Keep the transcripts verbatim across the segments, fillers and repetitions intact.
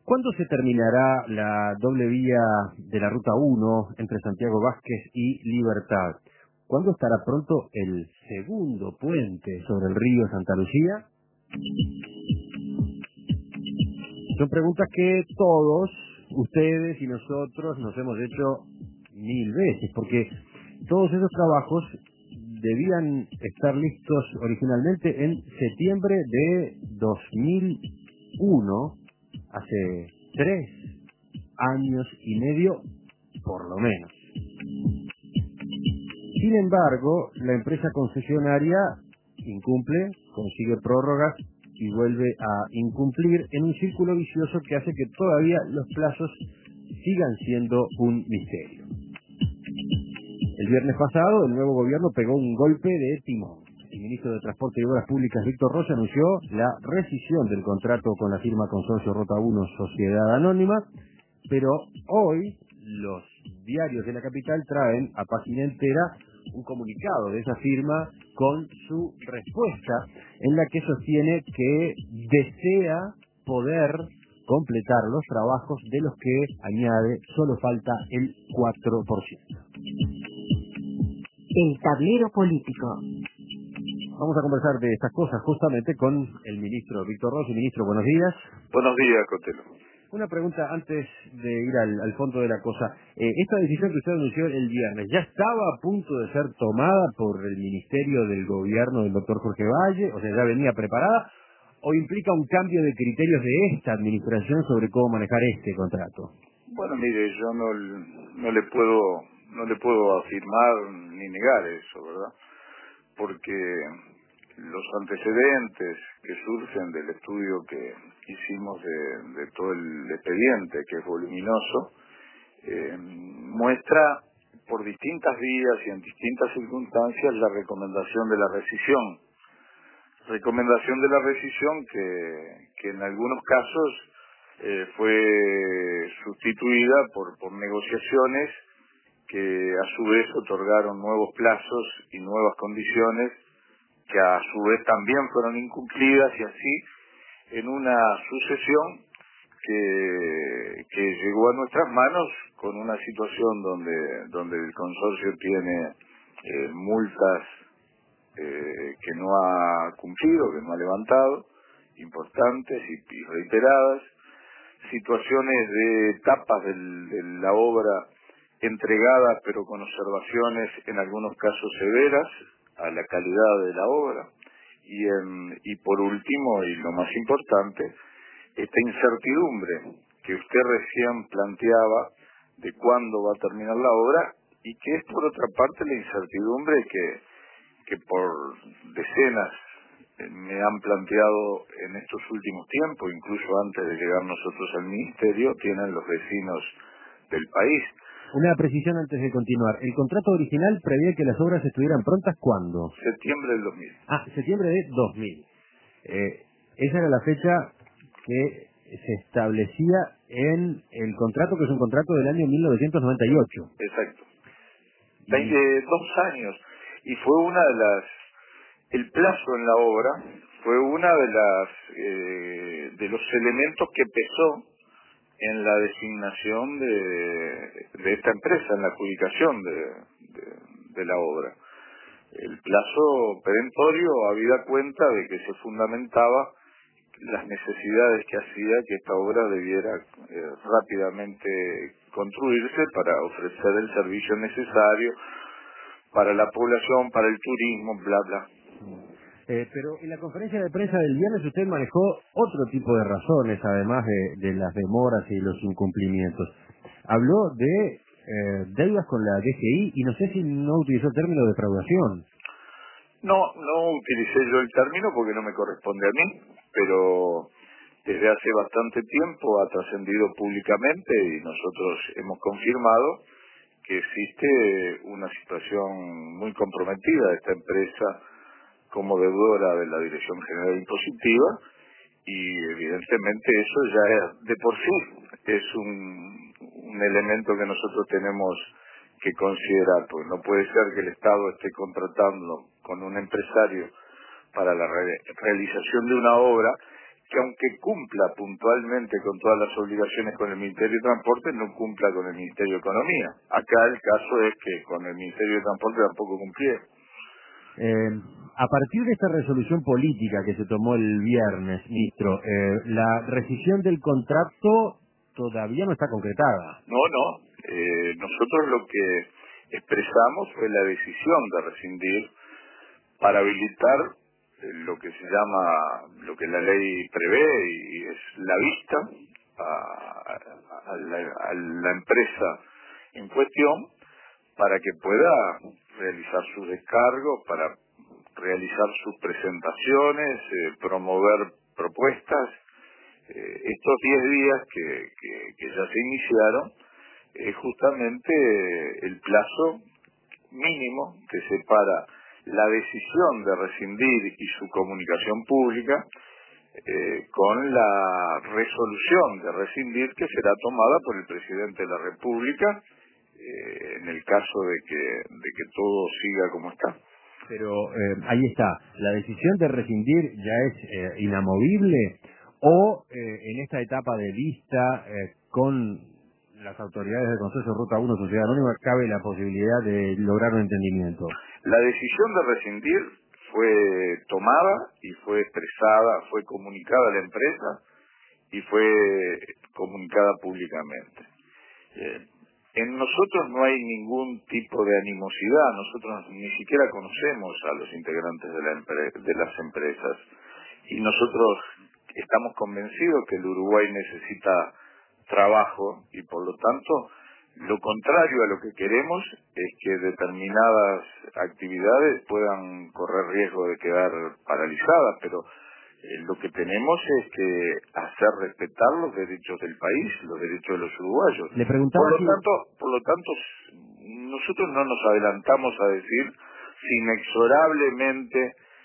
¿Cuándo se terminará la doble vía de la Ruta uno entre Santiago Vázquez y Libertad? ¿Cuándo estará pronto el segundo puente sobre el río Santa Lucía? Son preguntas que todos, ustedes y nosotros, nos hemos hecho mil veces, porque todos esos trabajos debían estar listos originalmente en septiembre de dos mil uno, hace tres años y medio, por lo menos. Sin embargo, la empresa concesionaria incumple, consigue prórrogas y vuelve a incumplir en un círculo vicioso que hace que todavía los plazos sigan siendo un misterio. El viernes pasado, el nuevo gobierno pegó un golpe de timón. El ministro de Transporte y Obras Públicas, Víctor Rosa, anunció la rescisión del contrato con la firma Consorcio Ruta uno Sociedad Anónima, pero hoy los diarios de la capital traen a página entera un comunicado de esa firma con su respuesta, en la que sostiene que desea poder completar los trabajos de los que, añade, solo falta el cuatro por ciento. El tablero político. Vamos a conversar de estas cosas justamente con el ministro Víctor Rossi. Ministro, buenos días. Buenos días, Cotelo. Una pregunta antes de ir al, al fondo de la cosa. Eh, esta decisión que usted anunció el viernes, ¿ya estaba a punto de ser tomada por el Ministerio del Gobierno del doctor Jorge Valle? O sea, ¿ya venía preparada? ¿O implica un cambio de criterios de esta administración sobre cómo manejar este contrato? Bueno, mire, yo no, no le puedo no le puedo afirmar ni negar eso, ¿verdad? Porque los antecedentes que surgen del estudio que hicimos de, de todo el expediente, que es voluminoso, eh, muestra por distintas vías y en distintas circunstancias la recomendación de la rescisión. Recomendación de la rescisión que, que en algunos casos eh, fue sustituida por, por negociaciones que a su vez otorgaron nuevos plazos y nuevas condiciones que a su vez también fueron incumplidas, y así en una sucesión que, que llegó a nuestras manos con una situación donde, donde el consorcio tiene eh, multas eh, que no ha cumplido, que no ha levantado, importantes y, y reiteradas, situaciones de etapas del, de la obra entregadas pero con observaciones en algunos casos severas a la calidad de la obra, y, en, y por último, y lo más importante, esta incertidumbre que usted recién planteaba de cuándo va a terminar la obra, y que es por otra parte la incertidumbre que, que por decenas me han planteado en estos últimos tiempos, incluso antes de llegar nosotros al ministerio, tienen los vecinos del país. Una precisión antes de continuar. El contrato original prevé que las obras estuvieran prontas ¿cuándo? Septiembre del dos mil. Ah, septiembre de dos mil. Eh, esa era la fecha que se establecía en el contrato, que es un contrato del año mil novecientos noventa y ocho. Exacto. Y... Veinte, dos años. Y fue una de las... El plazo en la obra fue una de las eh, de los elementos que pesó en la designación de, de esta empresa, en la adjudicación de, de, de la obra. El plazo perentorio habida cuenta de que se fundamentaba las necesidades que hacía que esta obra debiera eh, rápidamente construirse para ofrecer el servicio necesario para la población, para el turismo, bla, bla. Eh, pero en la conferencia de prensa del viernes usted manejó otro tipo de razones, además de, de las demoras y los incumplimientos. Habló de eh, deudas con la D G I y no sé si no utilizó el término defraudación. No, no utilicé yo el término porque no me corresponde a mí, pero desde hace bastante tiempo ha trascendido públicamente y nosotros hemos confirmado que existe una situación muy comprometida de esta empresa como deudora de la Dirección General Impositiva, y evidentemente eso ya es, de por sí es un, un elemento que nosotros tenemos que considerar, porque no puede ser que el Estado esté contratando con un empresario para la re realización de una obra que aunque cumpla puntualmente con todas las obligaciones con el Ministerio de Transporte, no cumpla con el Ministerio de Economía. Acá el caso es que con el Ministerio de Transporte tampoco cumplieron. Eh, a partir de esta resolución política que se tomó el viernes, ministro, eh, la rescisión del contrato todavía no está concretada. No, no. Eh, nosotros lo que expresamos fue la decisión de rescindir para habilitar eh, lo que se llama, lo que la ley prevé, y es la vista a, a, a la, a la empresa en cuestión para que pueda realizar sus descargos, para realizar sus presentaciones, eh, promover propuestas. Eh, estos diez días que, que, que ya se iniciaron es justamente el plazo mínimo que separa la decisión de rescindir y su comunicación pública eh, con la resolución de rescindir que será tomada por el presidente de la República eh, en el caso de que, de que todo siga como está. Pero eh, ahí está, ¿la decisión de rescindir ya es eh, inamovible o eh, en esta etapa de vista eh, con las autoridades del Consorcio Ruta uno Sociedad Anónima cabe la posibilidad de lograr un entendimiento? La decisión de rescindir fue tomada y fue expresada, fue comunicada a la empresa y fue comunicada públicamente. Eh, en nosotros no hay ningún tipo de animosidad, nosotros ni siquiera conocemos a los integrantes de, la empre- de las empresas y nosotros estamos convencidos que el Uruguay necesita trabajo y por lo tanto lo contrario a lo que queremos es que determinadas actividades puedan correr riesgo de quedar paralizadas, pero eh, lo que tenemos es que hacer respetar los derechos del país, los derechos de los uruguayos. Le preguntaba Por lo si... tanto, por lo tanto, nosotros no nos adelantamos a decir si inexorablemente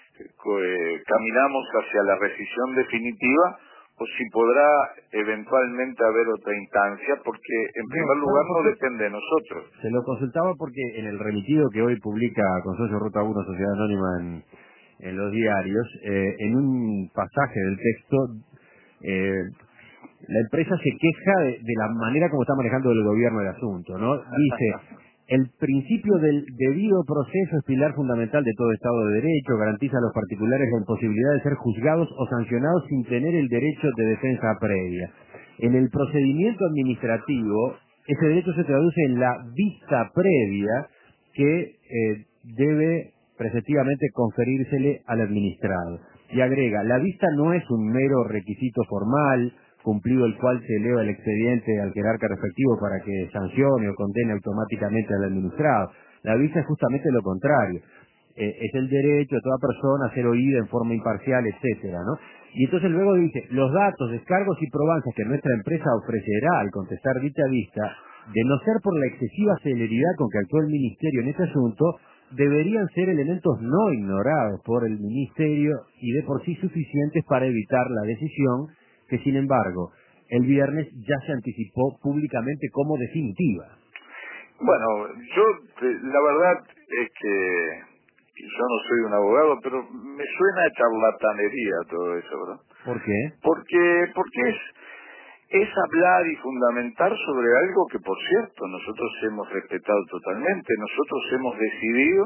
eh, caminamos hacia la rescisión definitiva o si podrá eventualmente haber otra instancia, porque en No, primer lugar no depende de nosotros. se lo consultaba porque en el remitido que hoy publica Consorcio Ruta uno Sociedad Anónima en, en los diarios, eh, en un pasaje del texto, eh, la empresa se queja de, de la manera como está manejando el gobierno el asunto, ¿no? Dice, el principio del debido proceso es pilar fundamental de todo Estado de Derecho, garantiza a los particulares la imposibilidad de ser juzgados o sancionados sin tener el derecho de defensa previa. En el procedimiento administrativo, ese derecho se traduce en la vista previa que eh, debe preceptivamente conferírsele al administrado. Y agrega, la vista no es un mero requisito formal, cumplido el cual se eleva el expediente al jerarca respectivo para que sancione o condene automáticamente al administrado. La vista es justamente lo contrario. Eh, es el derecho de toda persona a ser oída en forma imparcial, etcétera, ¿no? Y entonces luego dice, los datos, descargos y probanzas que nuestra empresa ofrecerá al contestar dicha vista, de no ser por la excesiva celeridad con que actúa el Ministerio en este asunto, deberían ser elementos no ignorados por el Ministerio y de por sí suficientes para evitar la decisión que, sin embargo, el viernes ya se anticipó públicamente como definitiva. Bueno, yo, eh, la verdad es que yo no soy un abogado, pero me suena a charlatanería todo eso, ¿verdad? ¿Por qué? Porque, porque es, es hablar y fundamentar sobre algo que, por cierto, nosotros hemos respetado totalmente. Nosotros hemos decidido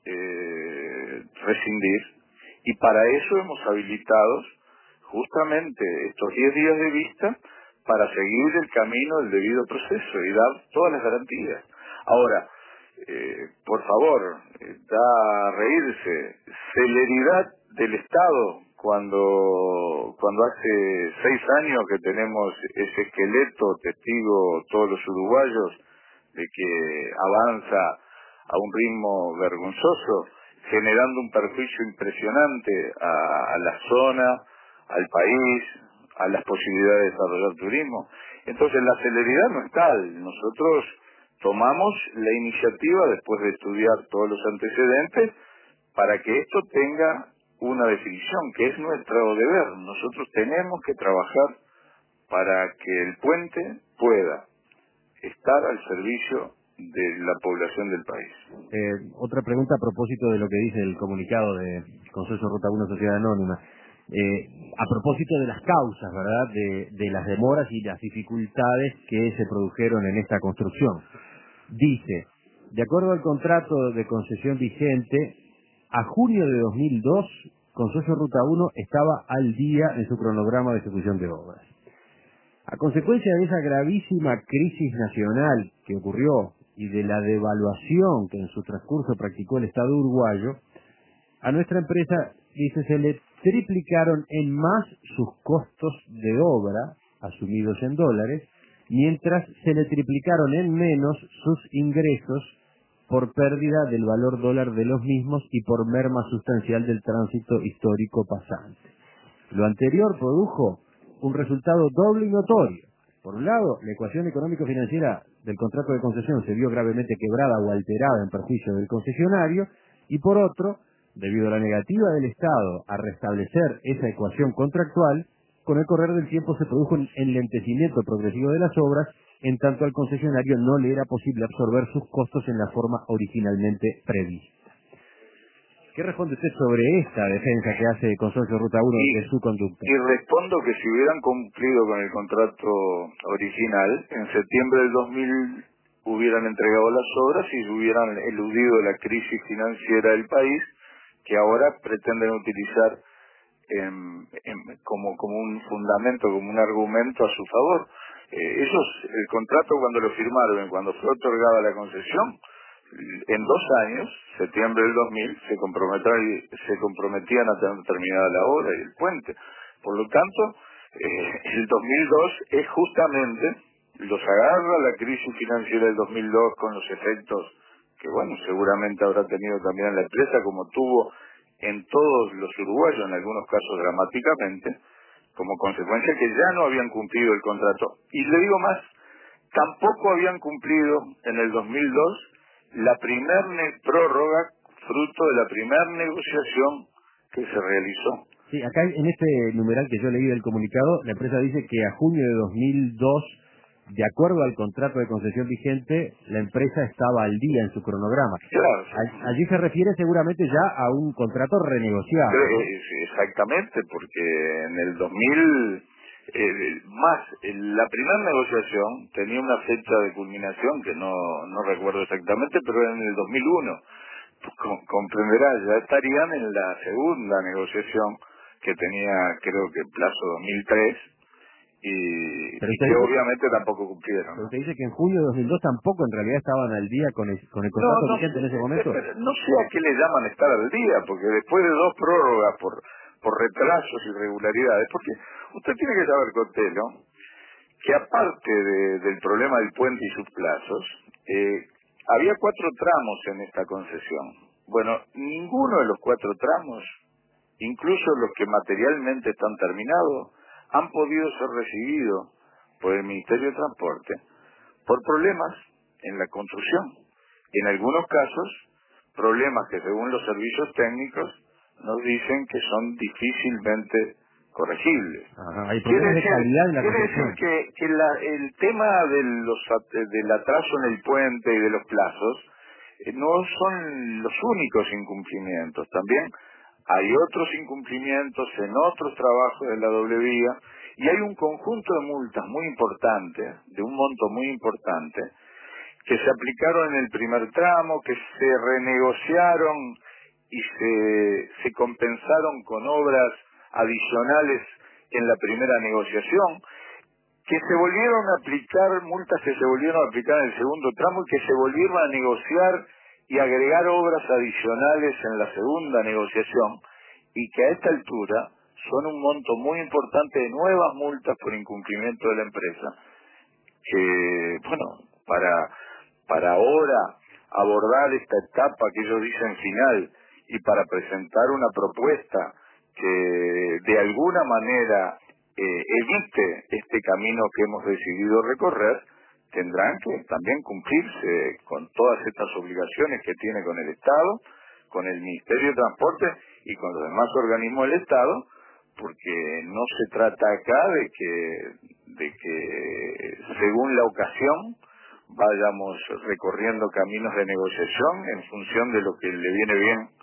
eh, rescindir y para eso hemos habilitado justamente estos diez días de vista para seguir el camino del debido proceso y dar todas las garantías. Ahora, eh, por favor, eh, da a reírse, celeridad del Estado cuando cuando hace seis años que tenemos ese esqueleto testigo todos los uruguayos de que avanza a un ritmo vergonzoso, generando un perjuicio impresionante a, a la zona, al país, a las posibilidades de desarrollar turismo. Entonces la celeridad no es tal. Nosotros tomamos la iniciativa después de estudiar todos los antecedentes para que esto tenga una definición, que es nuestro deber. Nosotros tenemos que trabajar para que el puente pueda estar al servicio de la población del país. Eh, otra pregunta a propósito de lo que dice el comunicado de Consorcio Ruta uno Sociedad Anónima. eh, a propósito de las causas, ¿verdad?, de, de las demoras y las dificultades que se produjeron en esta construcción. Dice, de acuerdo al contrato de concesión vigente, a junio de dos mil dos, Consorcio Ruta uno estaba al día en su cronograma de ejecución de obras. A consecuencia de esa gravísima crisis nacional que ocurrió y de la devaluación que en su transcurso practicó el Estado uruguayo, a nuestra empresa, dice, se le triplicaron en más sus costos de obra, asumidos en dólares, mientras se le triplicaron en menos sus ingresos por pérdida del valor dólar de los mismos y por merma sustancial del tránsito histórico pasante. Lo anterior produjo un resultado doble y notorio. Por un lado, la ecuación económico-financiera del contrato de concesión se vio gravemente quebrada o alterada en perjuicio del concesionario, y por otro, debido a la negativa del Estado a restablecer esa ecuación contractual, con el correr del tiempo se produjo un enlentecimiento progresivo de las obras, en tanto al concesionario no le era posible absorber sus costos en la forma originalmente prevista. ¿Qué responde usted sobre esta defensa que hace Consorcio Ruta uno y, de su conducta? Y respondo que si hubieran cumplido con el contrato original, en septiembre del dos mil hubieran entregado las obras y hubieran eludido la crisis financiera del país, que ahora pretenden utilizar en, en, como, como un fundamento, como un argumento a su favor. Eh, ellos, el contrato cuando lo firmaron, cuando fue otorgada la concesión, en dos años, septiembre del dos mil, se comprometían, se comprometían a tener terminada la obra y el puente. Por lo tanto, eh, el dos mil dos es justamente, los agarra la crisis financiera del dos mil dos con los efectos que, bueno, seguramente habrá tenido también en la empresa, como tuvo en todos los uruguayos, en algunos casos dramáticamente, como consecuencia que ya no habían cumplido el contrato. Y le digo más, tampoco habían cumplido en el dos mil dos la primer prórroga fruto de la primer negociación que se realizó. Sí, acá en este numeral que yo leí del comunicado, la empresa dice que a junio de dos mil dos, de acuerdo al contrato de concesión vigente, la empresa estaba al día en su cronograma. Claro. Allí se refiere seguramente ya a un contrato renegociado, ¿no? Sí, exactamente, porque en el dos mil, eh, más, la primera negociación tenía una fecha de culminación que no, no recuerdo exactamente, pero era en el dos mil uno. Com- comprenderá, ya estarían en la segunda negociación que tenía, creo que plazo dos mil tres, y, Pero y usted que dice, obviamente tampoco cumplieron, pero ¿no? usted dice que en junio de dos mil dos tampoco en realidad estaban al día con el, con el No, contrato no, vigente en ese eh, momento. pero no sé a qué le llaman estar al día, porque después de dos prórrogas por, por retrasos y irregularidades, porque usted tiene que saber, Cotelo, que aparte de- del problema del puente y sus plazos, eh, había cuatro tramos en esta concesión. Bueno, ninguno de los cuatro tramos, incluso los que materialmente están terminados, han podido ser recibidos por el Ministerio de Transporte por problemas en la construcción. Y en algunos casos, problemas que según los servicios técnicos nos dicen que son difícilmente corregibles. Ajá, hay Quiere problemas de decir, calidad en la quiere decir construcción. que, que la- el tema de los, at- del atraso en el puente y de los plazos eh, no son los únicos incumplimientos. También hay otros incumplimientos en otros trabajos de la doble vía y hay un conjunto de multas muy importantes, de un monto muy importante, que se aplicaron en el primer tramo, que se renegociaron y se, se compensaron con obras adicionales en la primera negociación, que se volvieron a aplicar, multas que se volvieron a aplicar en el segundo tramo y que se volvieron a negociar y agregar obras adicionales en la segunda negociación, y que a esta altura son un monto muy importante de nuevas multas por incumplimiento de la empresa, que, bueno, para, para ahora abordar esta etapa que ellos dicen final y para presentar una propuesta que de alguna manera eh, evite este camino que hemos decidido recorrer, tendrán que también cumplirse con todas estas obligaciones que tiene con el Estado, con el Ministerio de Transporte y con los demás organismos del Estado, porque no se trata acá de que, de que según la ocasión vayamos recorriendo caminos de negociación en función de lo que le viene bien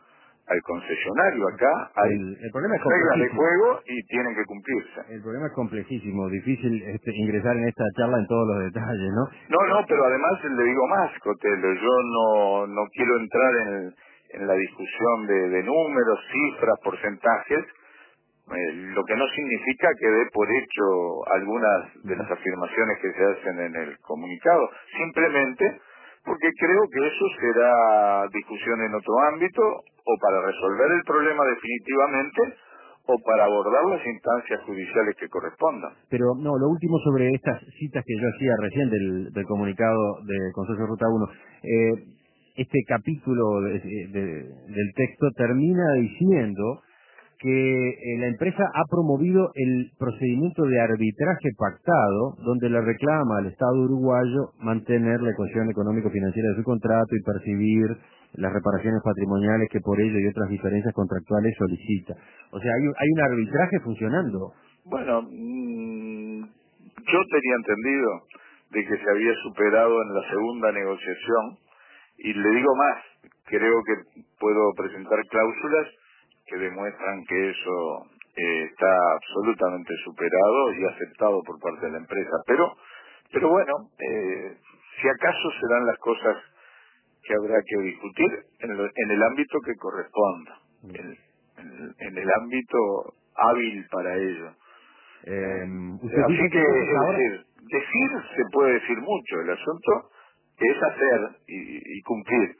al concesionario. Acá hay el, el problema es reglas de complejísimo. juego y tienen que cumplirse. El problema es complejísimo, difícil este, ingresar en esta charla en todos los detalles, ¿no? No, no, pero además le digo más, Cotelo, yo no, no quiero entrar en, en la discusión de, de números, cifras, porcentajes, eh, lo que no significa que dé por hecho algunas de las afirmaciones que se hacen en el comunicado, simplemente porque creo que eso será discusión en otro ámbito, o para resolver el problema definitivamente, o para abordar las instancias judiciales que correspondan. Pero no, lo último sobre estas citas que yo hacía recién del, del comunicado de Consorcio Ruta uno, eh, este capítulo de- de- del texto termina diciendo que eh, la empresa ha promovido el procedimiento de arbitraje pactado, donde le reclama al Estado uruguayo mantener la ecuación económico-financiera de su contrato y percibir las reparaciones patrimoniales que por ello y otras diferencias contractuales solicita. O sea, hay, un- hay un arbitraje funcionando. Bueno, mm, yo tenía entendido de que se había superado en la segunda negociación, y le digo más, creo que puedo presentar cláusulas que demuestran que eso eh, está absolutamente superado y aceptado por parte de la empresa. Pero, pero bueno, eh, si acaso serán las cosas que habrá que discutir en, lo- en el ámbito que corresponda, en, en- en el ámbito hábil para ello. Eh, Eh, usted así dice que que, entonces es ahora decir, decir se puede decir mucho, el asunto es hacer y, y cumplir.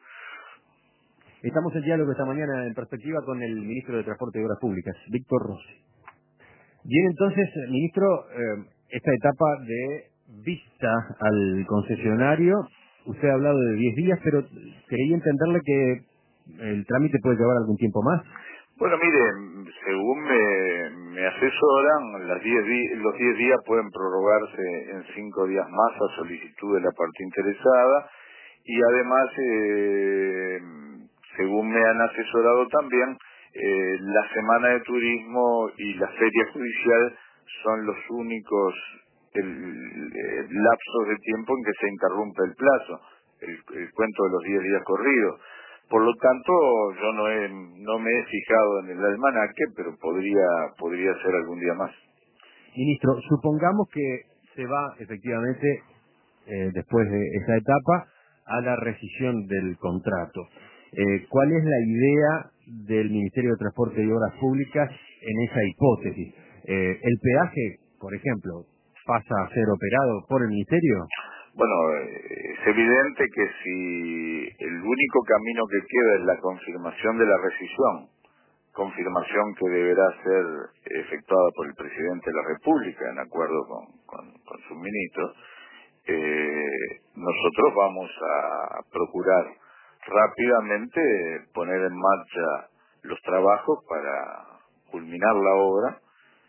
estamos en diálogo esta mañana en perspectiva con el ministro de Transporte y Obras Públicas, Víctor Rossi. Bien, entonces, eh, ministro, eh, esta etapa de vista al concesionario, usted ha hablado de diez días, pero quería entenderle que el trámite puede llevar algún tiempo más. Bueno, mire, según me, me asesoran, las diez di- los diez días pueden prorrogarse en cinco días más a solicitud de la parte interesada, y además, eh, según me han asesorado también, eh, la Semana de Turismo y la Feria Judicial son los únicos el, el lapsos de tiempo en que se interrumpe el plazo, el, el cuento de los diez días corridos. Por lo tanto, yo no he, no me he fijado en el almanaque, pero podría, podría ser algún día más. Ministro, supongamos que se va efectivamente, eh, después de esa etapa, a la rescisión del contrato. Eh, ¿Cuál es la idea del Ministerio de Transporte y Obras Públicas en esa hipótesis? Eh, ¿El peaje, por ejemplo, pasa a ser operado por el Ministerio? Bueno, eh, es evidente que si el único camino que queda es la confirmación de la rescisión, confirmación que deberá ser efectuada por el presidente de la República en acuerdo con, con, con sus ministros, eh, nosotros vamos a procurar rápidamente poner en marcha los trabajos para culminar la obra,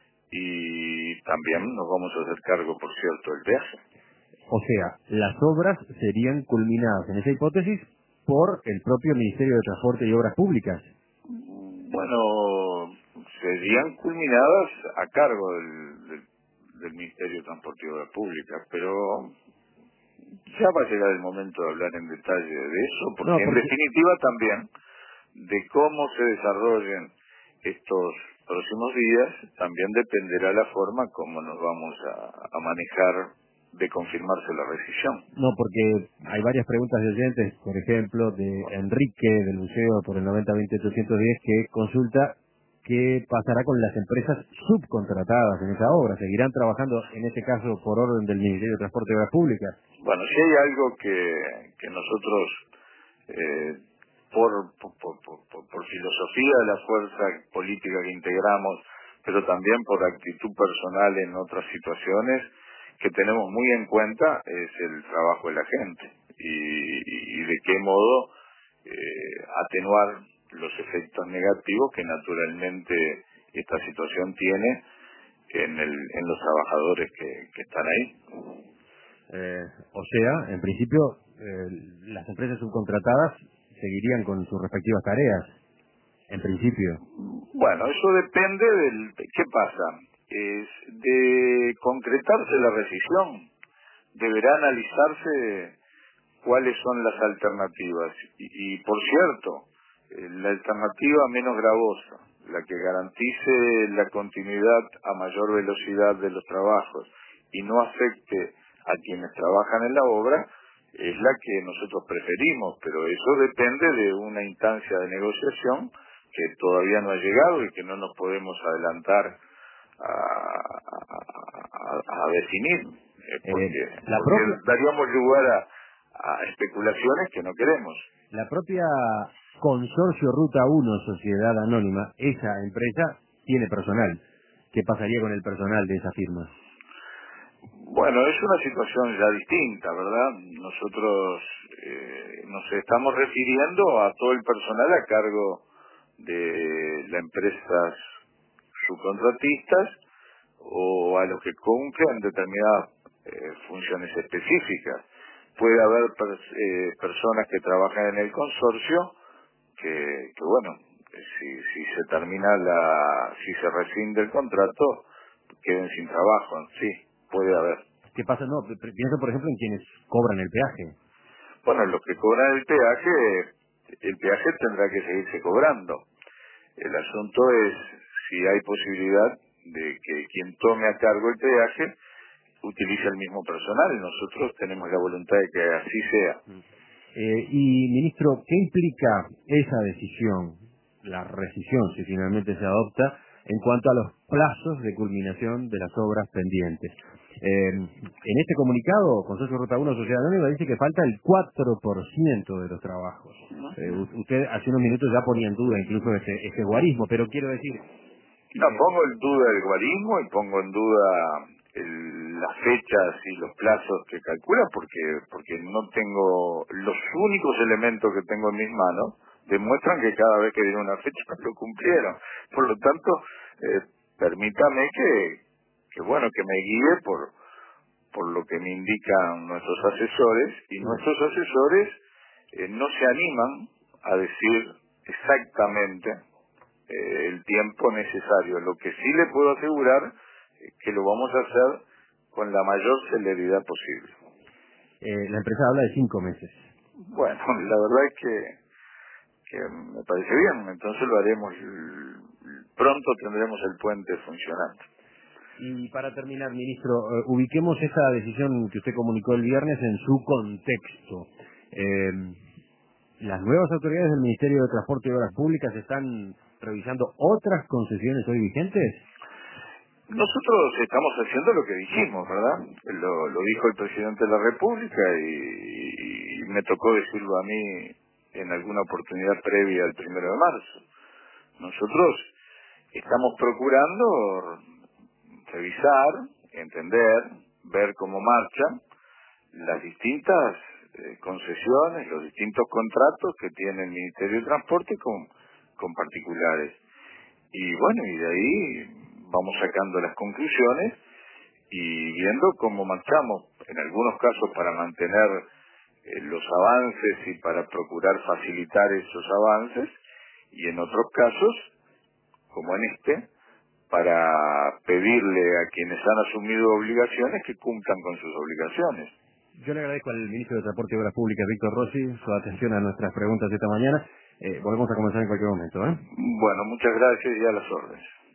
y también nos vamos a hacer cargo, por cierto, del peaje. O sea, las obras serían culminadas en esa hipótesis por el propio Ministerio de Transporte y Obras Públicas. Bueno, serían culminadas a cargo del, del, del Ministerio de Transporte y Obras Públicas, pero ya va a llegar el momento de hablar en detalle de eso, No, porque en porque definitiva también de cómo se desarrollen estos próximos días también dependerá la forma como nos vamos a, a manejar de confirmarse la rescisión. no, porque hay varias preguntas de oyentes, por ejemplo, de Enrique del Museo por el noventa veinte ochocientos diez, que consulta qué pasará con las empresas subcontratadas en esa obra. ¿Seguirán trabajando, en este caso, por orden del Ministerio de Transporte y Obras Públicas? Bueno, si hay algo que, que nosotros, eh, por, por, por, por, por filosofía de la fuerza política que integramos, pero también por actitud personal en otras situaciones, que tenemos muy en cuenta, es el trabajo de la gente y, y de qué modo eh, atenuar los efectos negativos que naturalmente esta situación tiene en, el, en los trabajadores que, que están ahí. Eh, o sea, en principio, eh, las empresas subcontratadas seguirían con sus respectivas tareas, en principio. Bueno, eso depende del... ¿Qué pasa? Es de concretarse la rescisión, deberá analizarse cuáles son las alternativas. Y, y por cierto, eh, la alternativa menos gravosa, la que garantice la continuidad a mayor velocidad de los trabajos y no afecte a quienes trabajan en la obra, es la que nosotros preferimos, pero eso depende de una instancia de negociación que todavía no ha llegado y que no nos podemos adelantar a, a, a definir, eh, porque, Eh, la porque propia daríamos lugar a, a especulaciones que no queremos. la propia Consorcio Ruta uno, Sociedad Anónima, esa empresa tiene personal. ¿Qué pasaría con el personal de esa firma? Bueno, es una situación ya distinta, ¿verdad? Nosotros eh, nos estamos refiriendo a todo el personal a cargo de las empresas subcontratistas o a los que cumplen determinadas eh, funciones específicas. Puede haber pers- eh, personas que trabajan en el consorcio que, que bueno, si, si se termina la, si se rescinde el contrato, queden sin trabajo, sí, puede haber. ¿Qué pasa? No, pi- pienso por ejemplo en quienes cobran el peaje. Bueno, los que cobran el peaje, el peaje tendrá que seguirse cobrando. El asunto es si hay posibilidad de que quien tome a cargo el peaje utilice el mismo personal. Nosotros tenemos la voluntad de que así sea. Eh, y, ministro, ¿qué implica esa decisión, la rescisión, si finalmente se adopta, en cuanto a los plazos de culminación de las obras pendientes? Eh, en este comunicado, Consorcio Ruta uno, Sociedad Anónima, dice que falta el cuatro por ciento de los trabajos. Eh, u- usted hace unos minutos ya ponía en duda incluso ese, ese guarismo, pero quiero decir... No, Eh, pongo en duda el guarismo y pongo en duda el- las fechas y los plazos que calcula porque porque no tengo los únicos elementos que tengo en mis manos demuestran que cada vez que dieron una fecha lo cumplieron. Por lo tanto, eh, permítame que que bueno que me guíe por por lo que me indican nuestros asesores y nuestros asesores eh, no se animan a decir exactamente eh, el tiempo necesario. Lo que sí le puedo asegurar es que lo vamos a hacer con la mayor celeridad posible. eh, la empresa habla de cinco meses. Bueno, la verdad es que, que me parece bien, entonces lo haremos, l- pronto tendremos el puente funcionando. Y para terminar, ministro, eh, ubiquemos esa decisión que usted comunicó el viernes en su contexto. Eh, ¿Las nuevas autoridades del Ministerio de Transporte y Obras Públicas están revisando otras concesiones hoy vigentes? Nosotros estamos haciendo lo que dijimos, ¿verdad? Lo, lo dijo el presidente de la República y, y me tocó decirlo a mí en alguna oportunidad previa al primero de marzo. Nosotros estamos procurando revisar, entender, ver cómo marchan las distintas eh, concesiones, los distintos contratos que tiene el Ministerio de Transporte con, con particulares. Y bueno, y de ahí vamos sacando las conclusiones y viendo cómo marchamos, en algunos casos para mantener eh, los avances y para procurar facilitar esos avances, y en otros casos, como en este, para pedirle a quienes han asumido obligaciones que cumplan con sus obligaciones. Yo le agradezco al ministro de Transporte y Obras Públicas, Víctor Rossi, su atención a nuestras preguntas esta mañana. Eh, volvemos a comenzar en cualquier momento, ¿eh? Bueno, muchas gracias y a las órdenes.